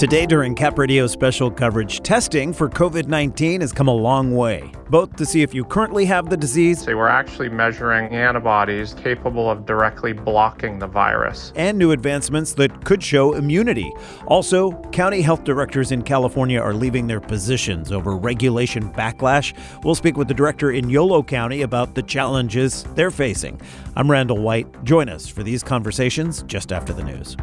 Today during Cap Radio special coverage, testing for COVID-19 has come a long way, both to see if you currently have the disease. They were actually measuring antibodies capable of directly blocking the virus. And new advancements that could show immunity. Also, county health directors in California are leaving their positions over regulation backlash. We'll speak with the director in Yolo County about the challenges they're facing. I'm Randall White. Join us for these conversations just after the news.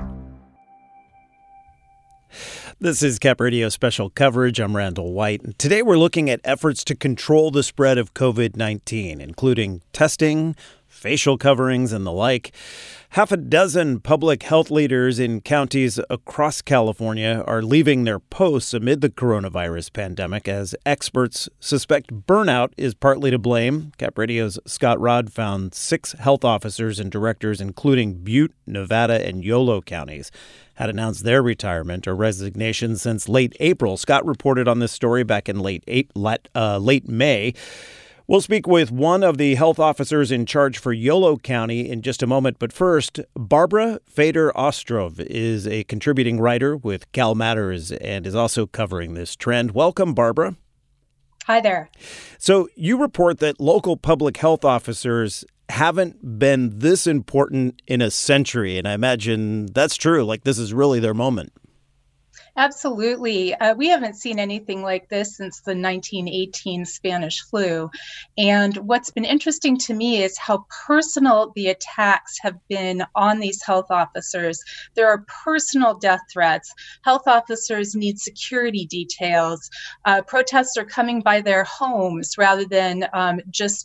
This is Cap Radio special coverage. I'm Randall White. Today we're looking at efforts to control the spread of COVID-19, including testing, facial coverings, and the like. Half a dozen public health leaders in counties across California are leaving their posts amid the coronavirus pandemic as experts suspect burnout is partly to blame. Cap Radio's Scott Rodd found 6 health officers and directors, including Butte, Nevada, and Yolo counties, had announced their retirement or resignation since late April. Scott reported on this story back in late May. We'll speak with one of the health officers in charge for Yolo County in just a moment. But first, Barbara Fader-Ostrov is a contributing writer with Cal Matters and is also covering this trend. Welcome, Barbara. Hi there. So you report that local public health officers haven't been this important in a century. And I imagine that's true. Like, this is really their moment. Absolutely. We haven't seen anything like this since the 1918 Spanish flu. And what's been interesting to me is how personal the attacks have been on these health officers. There are personal death threats. Health officers need security details. Protests are coming by their homes rather than just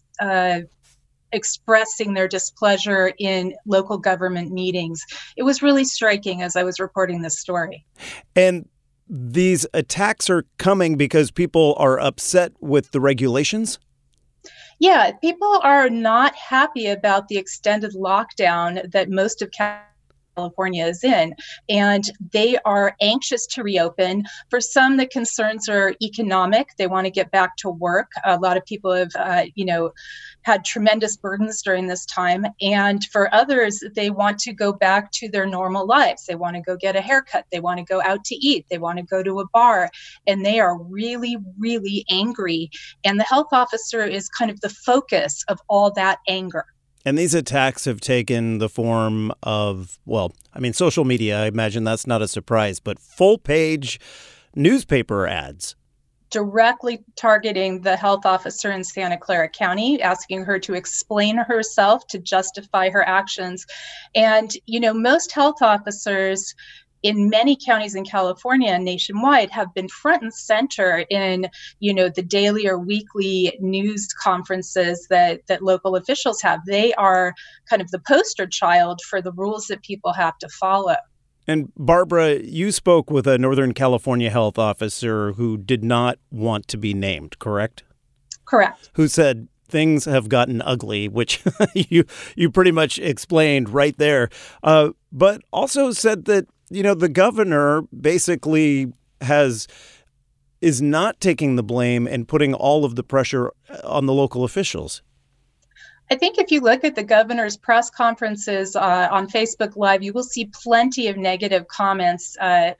expressing their displeasure in local government meetings. It was really striking as I was reporting this story. And these attacks are coming because people are upset with the regulations? Yeah, people are not happy about the extended lockdown that most of California is in, and they are anxious to reopen. For some, the concerns are economic. They want to get back to work. A lot of people have, had tremendous burdens during this time. And for others, they want to go back to their normal lives. They want to go get a haircut. They want to go out to eat. They want to go to a bar. And they are really, really angry. And the health officer is kind of the focus of all that anger. And these attacks have taken the form of, social media. I imagine that's not a surprise, but full-page newspaper ads. Directly targeting the health officer in Santa Clara County, asking her to explain herself, to justify her actions. And, most health officers in many counties in California and nationwide have been front and center in, the daily or weekly news conferences that local officials have. They are kind of the poster child for the rules that people have to follow. And Barbara, you spoke with a Northern California health officer who did not want to be named, correct? Correct. Who said things have gotten ugly, which you pretty much explained right there. But also said that, the governor basically is not taking the blame and putting all of the pressure on the local officials. I think if you look at the governor's press conferences on Facebook Live, you will see plenty of negative comments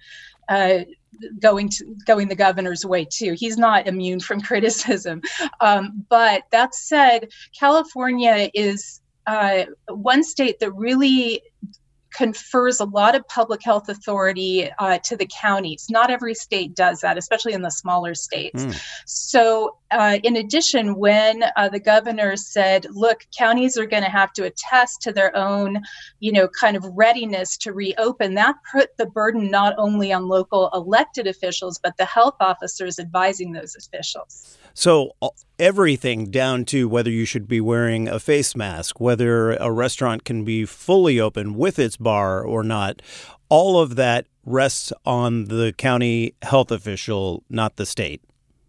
going the governor's way too. He's not immune from criticism. But that said, California is one state that really confers a lot of public health authority to the counties. Not every state does that, especially in the smaller states. So in addition, when the governor said, look, counties are going to have to attest to their own, kind of readiness to reopen, that put the burden not only on local elected officials, but the health officers advising those officials. So everything down to whether you should be wearing a face mask, whether a restaurant can be fully open with its bar or not, all of that rests on the county health official, not the state.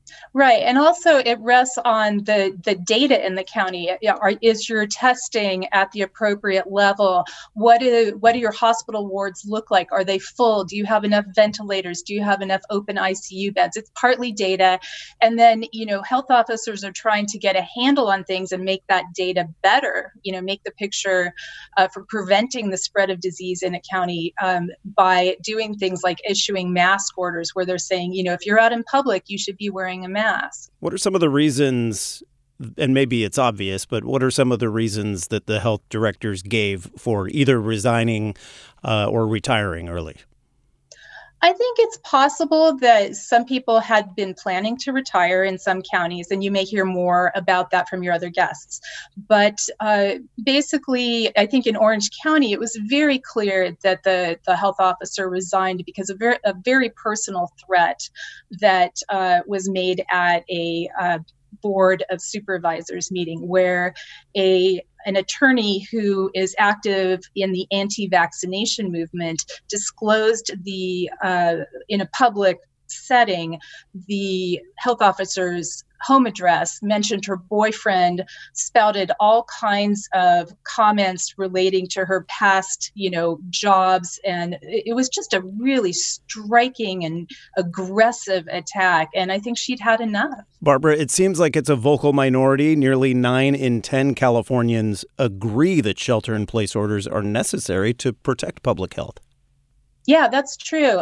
Right. And also it rests on the data in the county. Is your testing at the appropriate level? What do your hospital wards look like? Are they full? Do you have enough ventilators? Do you have enough open ICU beds? It's partly data. And then, health officers are trying to get a handle on things and make that data better, make the picture for preventing the spread of disease in a county by doing things like issuing mask orders where they're saying, if you're out in public, you should be wearing a mask. What are some of the reasons, and maybe it's obvious, but what are some of the reasons that the health directors gave for either resigning or retiring early? I think it's possible that some people had been planning to retire in some counties, and you may hear more about that from your other guests. But basically, I think in Orange County, it was very clear that the health officer resigned because of a very personal threat that was made at a board of supervisors meeting where an attorney who is active in the anti-vaccination movement disclosed in a public setting the health officer's home address, mentioned her boyfriend, spouted all kinds of comments relating to her past, jobs. And it was just a really striking and aggressive attack. And I think she'd had enough. Barbara, it seems like it's a vocal minority. Nearly 9 in 10 Californians agree that shelter-in-place orders are necessary to protect public health. Yeah, that's true.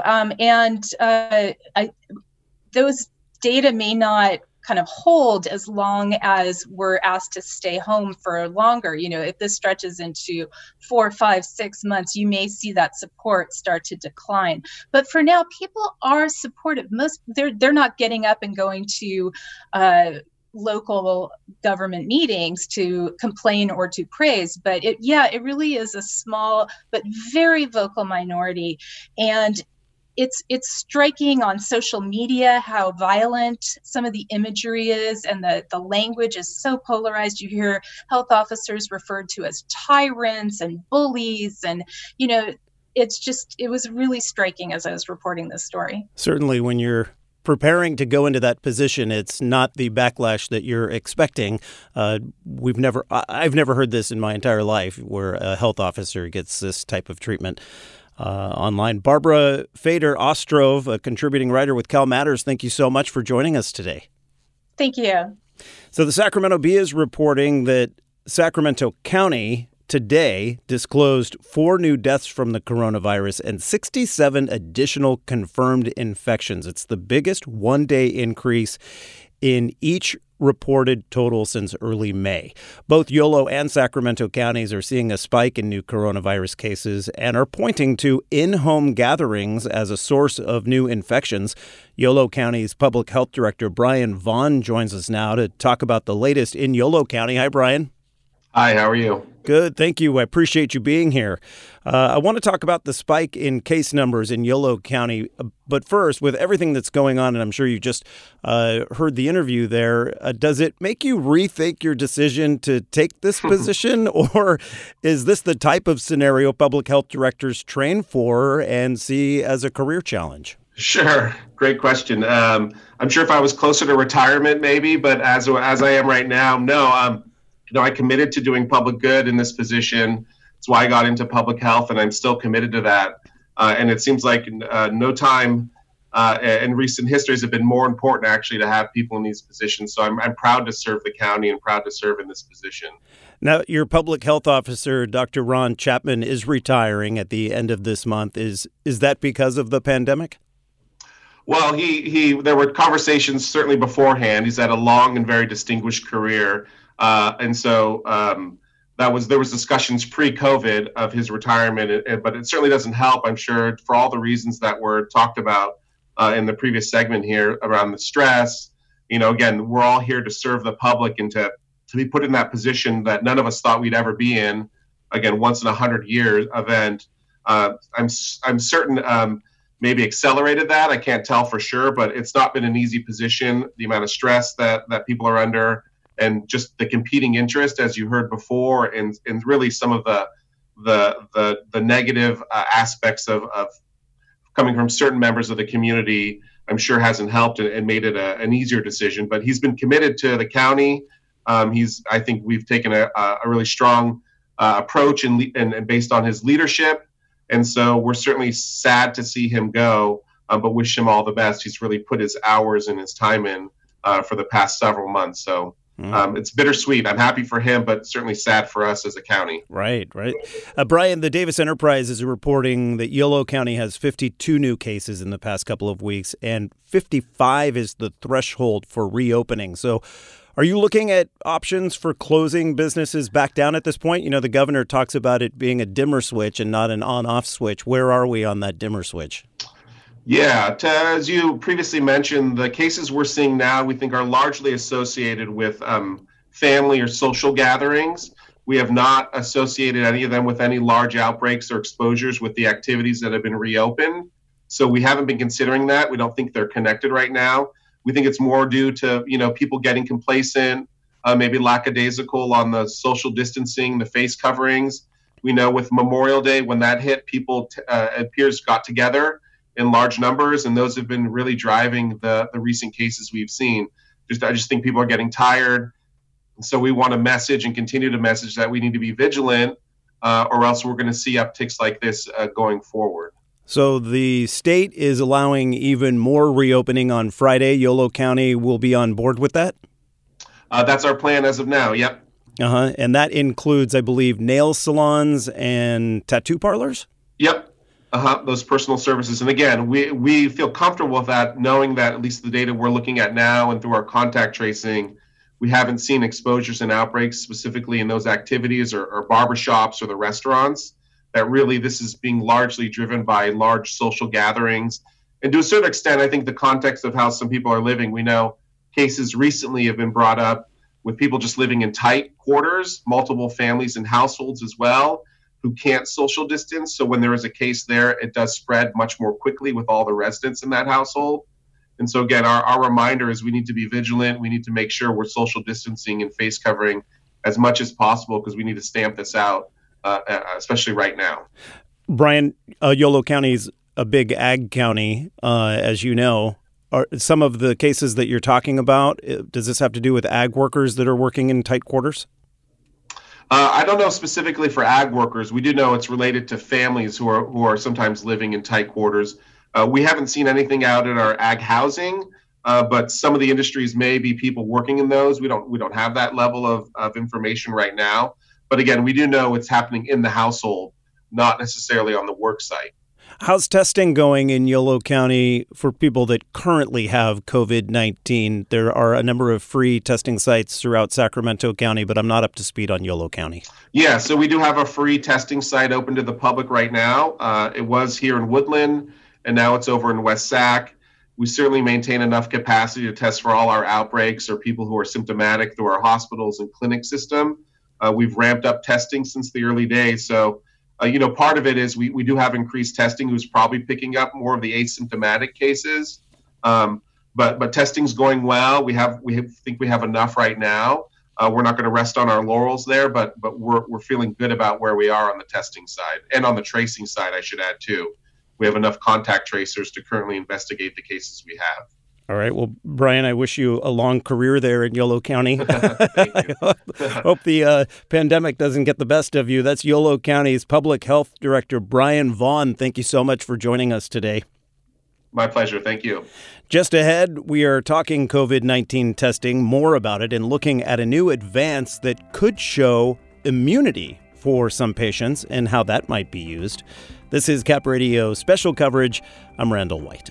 Those data may not kind of hold as long as we're asked to stay home for longer. If this stretches into 4, 5, 6 months, you may see that support start to decline. But for now, people are supportive. They're not getting up and going to local government meetings to complain or to praise, but it really is a small but very vocal minority. And it's striking on social media how violent some of the imagery is, and the language is so polarized. You hear health officers referred to as tyrants and bullies, and it was really striking as I was reporting this story. Certainly, when you're preparing to go into that position, it's not the backlash that you're expecting. I've never heard this in my entire life where a health officer gets this type of treatment online. Barbara Fader-Ostrov, a contributing writer with Cal Matters, thank you so much for joining us today. Thank you. So the Sacramento Bee is reporting that Sacramento County today disclosed 4 new deaths from the coronavirus and 67 additional confirmed infections. It's the biggest one-day increase in each reported total since early May. Both Yolo and Sacramento counties are seeing a spike in new coronavirus cases and are pointing to in-home gatherings as a source of new infections. Yolo County's public health director, Brian Vaughn, joins us now to talk about the latest in Yolo County. Hi, Brian. Hi, how are you? Good, thank you. I appreciate you being here. I want to talk about the spike in case numbers in Yolo County. But first, with everything that's going on, and I'm sure you just heard the interview there, does it make you rethink your decision to take this position? Or is this the type of scenario public health directors train for and see as a career challenge? Sure. Great question. I'm sure if I was closer to retirement, maybe, but as I am right now, no. I committed to doing public good in this position. That's why I got into public health, and I'm still committed to that. And it seems like no time in recent histories have been more important, actually, to have people in these positions. So I'm proud to serve the county and proud to serve in this position. Now, your public health officer, Dr. Ron Chapman, is retiring at the end of this month. Is that because of the pandemic? Well, there were conversations certainly beforehand. He's had a long and very distinguished career. And so there was discussions pre-COVID of his retirement, but it certainly doesn't help, I'm sure, for all the reasons that were talked about in the previous segment here around the stress. Again, we're all here to serve the public and to be put in that position that none of us thought we'd ever be in. Again, once in 100 years event. I'm certain maybe accelerated that. I can't tell for sure, but it's not been an easy position. The amount of stress that people are under, and just the competing interest, as you heard before, and really some of the negative aspects of coming from certain members of the community I'm sure hasn't helped and made it an easier decision. But he's been committed to the county. I think we've taken a really strong approach and based on his leadership. And so we're certainly sad to see him go, but wish him all the best. He's really put his hours and his time in for the past several months. So it's bittersweet. I'm happy for him, but certainly sad for us as a county. Right. Brian, the Davis Enterprise is reporting that Yolo County has 52 new cases in the past couple of weeks, and 55 is the threshold for reopening. So are you looking at options for closing businesses back down at this point? You know, the governor talks about it being a dimmer switch and not an on-off switch. Where are we on that dimmer switch? Yeah, as you previously mentioned, the cases we're seeing now, we think are largely associated with family or social gatherings. We have not associated any of them with any large outbreaks or exposures with the activities that have been reopened. So we haven't been considering that. We don't think they're connected right now. We think it's more due to, people getting complacent, maybe lackadaisical on the social distancing, the face coverings. We know with Memorial Day, when that hit, people, it appears, got together in large numbers, and those have been really driving the recent cases we've seen. I just think people are getting tired. And so we want to message and continue to message that we need to be vigilant, or else we're going to see upticks like this going forward. So the state is allowing even more reopening on Friday. Yolo County will be on board with that? That's our plan as of now, yep. And that includes, I believe, nail salons and tattoo parlors? Yep. Those personal services. And again, we feel comfortable with that, knowing that at least the data we're looking at now and through our contact tracing, we haven't seen exposures and outbreaks specifically in those activities or barbershops or the restaurants. That really this is being largely driven by large social gatherings. And to a certain extent, I think the context of how some people are living, we know cases recently have been brought up with people just living in tight quarters, multiple families and households as well, who can't social distance. So when there is a case there, it does spread much more quickly with all the residents in that household. And so again, our reminder is we need to be vigilant. We need to make sure we're social distancing and face covering as much as possible because we need to stamp this out, especially right now. Brian, Yolo County is a big ag county, as you know. Are some of the cases that you're talking about, does this have to do with ag workers that are working in tight quarters? I don't know specifically for ag workers. We do know it's related to families who are sometimes living in tight quarters. We haven't seen anything out in our ag housing, but some of the industries may be people working in those. We don't have that level of information right now. But again, we do know it's happening in the household, not necessarily on the work site. How's testing going in Yolo County for people that currently have COVID-19? There are a number of free testing sites throughout Sacramento County, but I'm not up to speed on Yolo County. Yeah, so we do have a free testing site open to the public right now. It was here in Woodland, and now it's over in West Sac. We certainly maintain enough capacity to test for all our outbreaks or people who are symptomatic through our hospitals and clinic system. We've ramped up testing since the early days, so part of it is we do have increased testing, who's probably picking up more of the asymptomatic cases. But testing's going well. We think we have enough right now. We're not going to rest on our laurels there, but we're feeling good about where we are on the testing side and on the tracing side, I should add too. We have enough contact tracers to currently investigate the cases we have. All right. Well, Brian, I wish you a long career there in Yolo County. Thank you. Hope the pandemic doesn't get the best of you. That's Yolo County's Public Health Director, Brian Vaughn. Thank you so much for joining us today. My pleasure. Thank you. Just ahead, we are talking COVID-19 testing, more about it, and looking at a new advance that could show immunity for some patients and how that might be used. This is Cap Radio special coverage. I'm Randall White.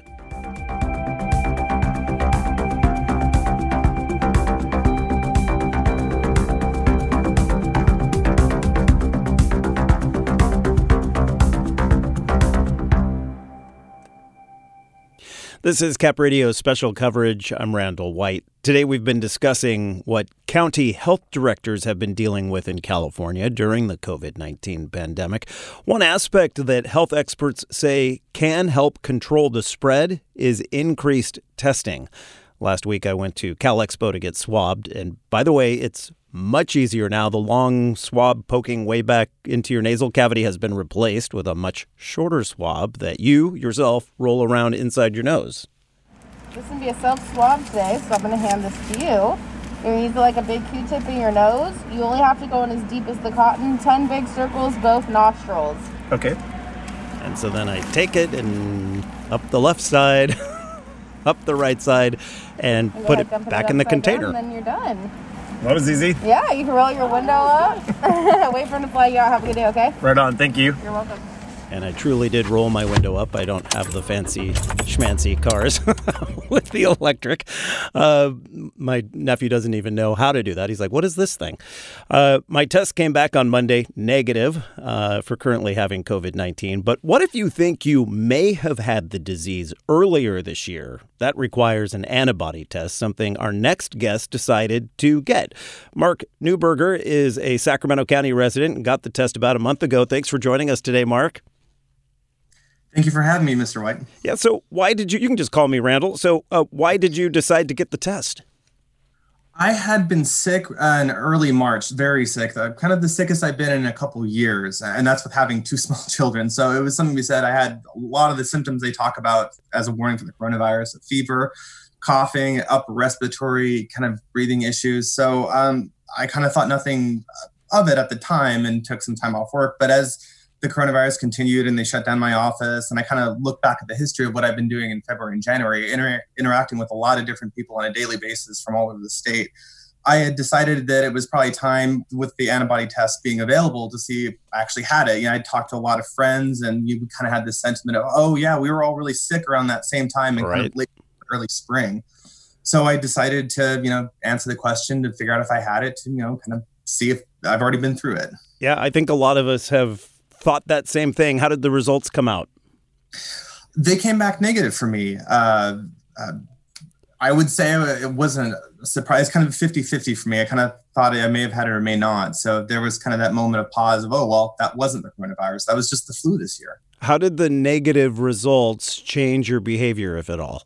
This is Cap Radio special coverage. I'm Randall White. Today we've been discussing what county health directors have been dealing with in California during the COVID-19 pandemic. One aspect that health experts say can help control the spread is increased testing. Last week I went to Cal Expo to get swabbed, and by the way, it's much easier now. The long swab poking way back into your nasal cavity has been replaced with a much shorter swab that you yourself roll around inside your nose. This is going to be a self-swab today, so I'm going to hand this to you. You're going to use like a big Q-tip in your nose. You only have to go in as deep as the cotton. 10 big circles, both nostrils. Okay. And so then I take it and up the left side, up the right side, and put it back in the container. Down, and then you're done. That was easy. Yeah, you can roll your window up. Wait for him to fly you out. Have a good day, okay? Right on. Thank you. You're welcome. And I truly did roll my window up. I don't have the fancy schmancy cars with the electric. My nephew doesn't even know how to do that. He's like, what is this thing? My test came back on Monday negative for currently having COVID-19. But what if you think you may have had the disease earlier this year? That requires an antibody test, something our next guest decided to get. Mark Neuberger is a Sacramento County resident and got the test about a month ago. Thanks for joining us today, Mark. Thank you for having me, Mr. White. Yeah, so why did you can just call me Randall. So why did you decide to get the test? I had been sick in early March, very sick, kind of the sickest I've been in a couple years. And that's with having two small children. So it was something we said. I had a lot of the symptoms they talk about as a warning for the coronavirus: fever, coughing, upper respiratory kind of breathing issues. So I kind of thought nothing of it at the time and took some time off work. But as the coronavirus continued and they shut down my office, and I kind of look back at the history of what I've been doing in February and January, interacting with a lot of different people on a daily basis from all over the state, I had decided that it was probably time, with the antibody test being available, to see if I actually had it. You know, I talked to a lot of friends, and you kind of had this sentiment of, oh yeah, we were all really sick around that same time in kind of late early spring. So I decided to, answer the question to figure out if I had it, to, kind of see if I've already been through it. Yeah, I think a lot of us have thought that same thing. How did the results come out? They came back negative for me. I would say it wasn't a surprise, kind of 50-50 for me. I kind of thought I may have had it or may not. So there was kind of that moment of pause of, oh, well, that wasn't the coronavirus. That was just the flu this year. How did the negative results change your behavior, if at all?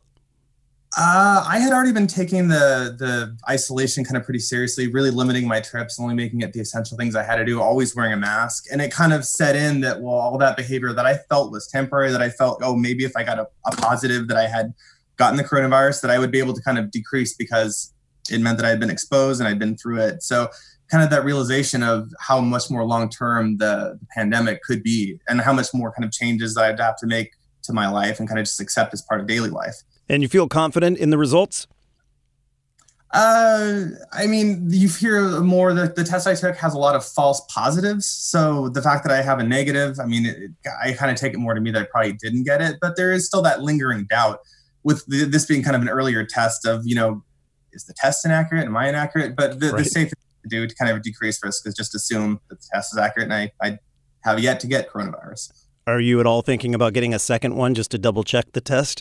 I had already been taking the isolation kind of pretty seriously, really limiting my trips, only making it the essential things I had to do, always wearing a mask. And it kind of set in that, well, all that behavior that I felt was temporary, that I felt, oh, maybe if I got a positive that I had gotten the coronavirus, that I would be able to kind of decrease, because it meant that I had been exposed and I'd been through it. So kind of that realization of how much more long-term the pandemic could be, and how much more kind of changes I'd have to make to my life and kind of just accept as part of daily life. And you feel confident in the results? I mean, you hear more that the test I took has a lot of false positives. So the fact that I have a negative, I mean, I kind of take it more to me that I probably didn't get it, but there is still that lingering doubt with this being kind of an earlier test of, is the test inaccurate? Am I inaccurate? But the safe thing to do to kind of decrease risk is just assume that the test is accurate. And I have yet to get coronavirus. Are you at all thinking about getting a second one just to double check the test?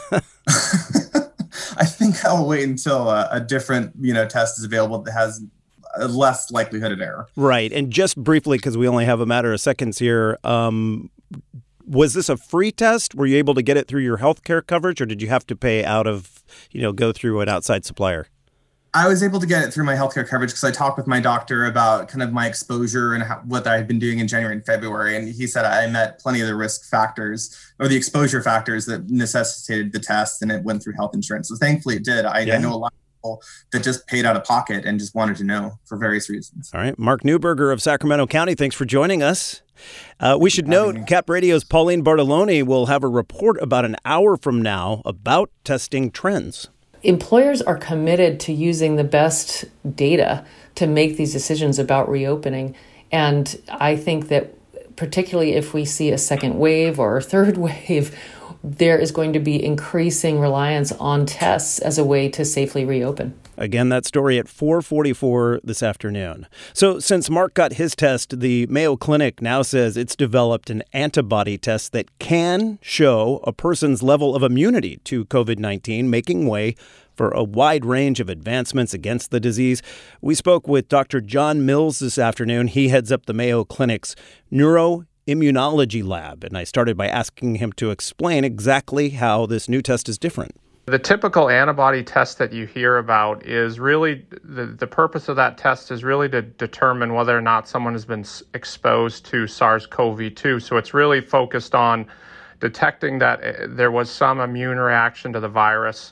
I think I'll wait until a different, test is available that has a less likelihood of error. Right. And just briefly, because we only have a matter of seconds here, was this a free test? Were you able to get it through your healthcare coverage, or did you have to pay out of, go through an outside supplier? I was able to get it through my healthcare coverage because I talked with my doctor about kind of my exposure and what I had been doing in January and February. And he said I met plenty of the risk factors or the exposure factors that necessitated the test, and it went through health insurance. So thankfully it did. I know a lot of people that just paid out of pocket and just wanted to know for various reasons. All right. Mark Neuberger of Sacramento County, thanks for joining us. We should note Cap Radio's Pauline Bartoloni will have a report about an hour from now about testing trends. Employers are committed to using the best data to make these decisions about reopening. And I think that particularly if we see a second wave or a third wave, there is going to be increasing reliance on tests as a way to safely reopen. Again, that story at 4:44 this afternoon. So since Mark got his test, the Mayo Clinic now says it's developed an antibody test that can show a person's level of immunity to COVID-19, making way for a wide range of advancements against the disease. We spoke with Dr. John Mills this afternoon. He heads up the Mayo Clinic's neuroimmunology lab, and I started by asking him to explain exactly how this new test is different. The typical antibody test that you hear about is really, the purpose of that test is really to determine whether or not someone has been exposed to SARS-CoV-2. So it's really focused on detecting that there was some immune reaction to the virus.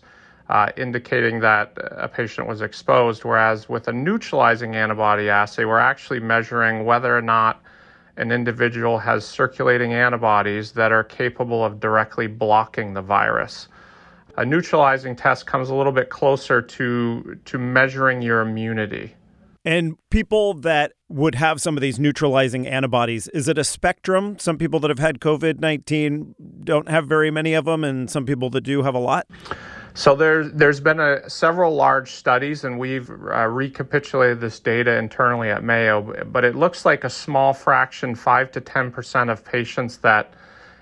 indicating that a patient was exposed, whereas with a neutralizing antibody assay, we're actually measuring whether or not an individual has circulating antibodies that are capable of directly blocking the virus. A neutralizing test comes a little bit closer to measuring your immunity. And people that would have some of these neutralizing antibodies, is it a spectrum? Some people that have had COVID-19 don't have very many of them, and some people that do have a lot? So there's been several large studies, and we've recapitulated this data internally at Mayo, but it looks like a small fraction, 5 to 10% of patients that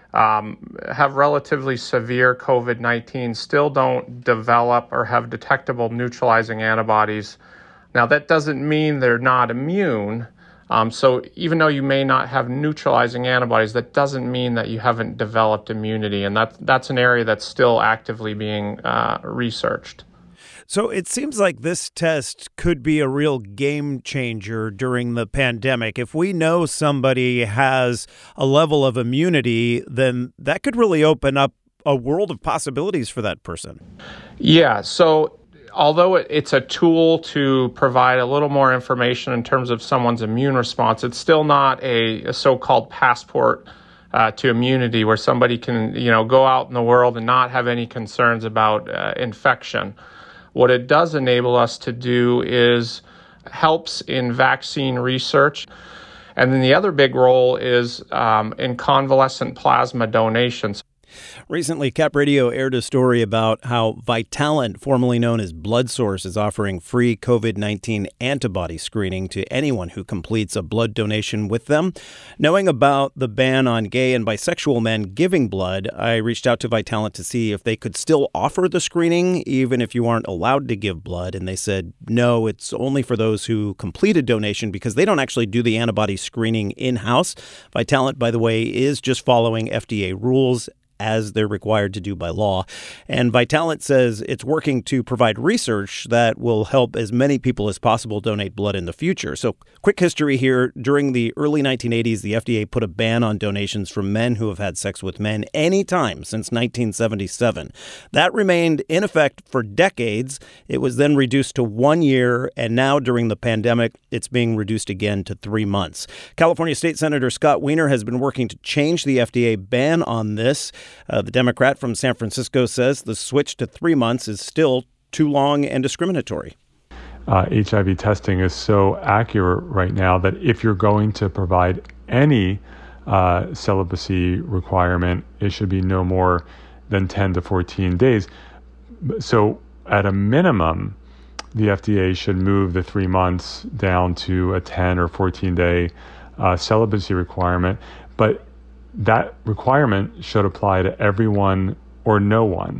have relatively severe COVID-19 still don't develop or have detectable neutralizing antibodies. Now, that doesn't mean they're not immune. So even though you may not have neutralizing antibodies, that doesn't mean that you haven't developed immunity. And that's an area that's still actively being researched. So it seems like this test could be a real game changer during the pandemic. If we know somebody has a level of immunity, then that could really open up a world of possibilities for that person. Yeah, so although it's a tool to provide a little more information in terms of someone's immune response, it's still not a so-called passport to immunity where somebody can, go out in the world and not have any concerns about infection. What it does enable us to do is helps in vaccine research. And then the other big role is in convalescent plasma donations. Recently, Cap Radio aired a story about how Vitalant, formerly known as BloodSource, is offering free COVID-19 antibody screening to anyone who completes a blood donation with them. Knowing about the ban on gay and bisexual men giving blood, I reached out to Vitalant to see if they could still offer the screening, even if you aren't allowed to give blood. And they said, no, it's only for those who complete a donation because they don't actually do the antibody screening in-house. Vitalant, by the way, is just following FDA rules as they're required to do by law. And Vitalant says it's working to provide research that will help as many people as possible donate blood in the future. So quick history here. During the early 1980s, the FDA put a ban on donations from men who have had sex with men anytime since 1977. That remained in effect for decades. It was then reduced to 1 year, and now during the pandemic, it's being reduced again to 3 months. California State Senator Scott Wiener has been working to change the FDA ban on this. The Democrat from San Francisco says the switch to 3 months is still too long and discriminatory. HIV testing is so accurate right now that if you're going to provide any celibacy requirement, it should be no more than 10 to 14 days. So at a minimum, the FDA should move the 3 months down to a 10 or 14-day celibacy requirement. But that requirement should apply to everyone or no one.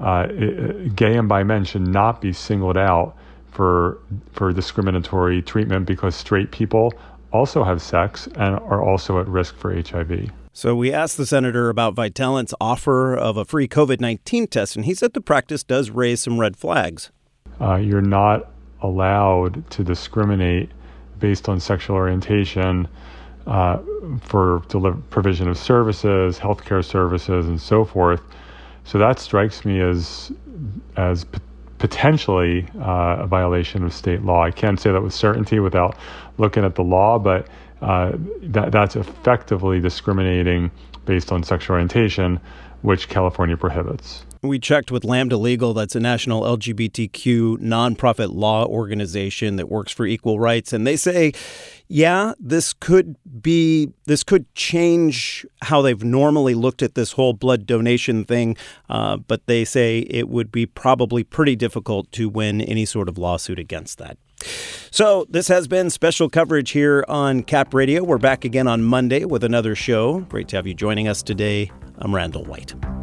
Gay and bi men should not be singled out for discriminatory treatment because straight people also have sex and are also at risk for HIV. So we asked the senator about Vitalant's offer of a free COVID-19 test, and he said the practice does raise some red flags. You're not allowed to discriminate based on sexual orientation for provision of services, healthcare services, and so forth. So that strikes me as potentially a violation of state law. I can't say that with certainty without looking at the law, but that's effectively discriminating based on sexual orientation, which California prohibits. We checked with Lambda Legal. That's a national LGBTQ nonprofit law organization that works for equal rights. And they say, yeah, this could change how they've normally looked at this whole blood donation thing. But they say it would be probably pretty difficult to win any sort of lawsuit against that. So this has been special coverage here on Cap Radio. We're back again on Monday with another show. Great to have you joining us today. I'm Randall White.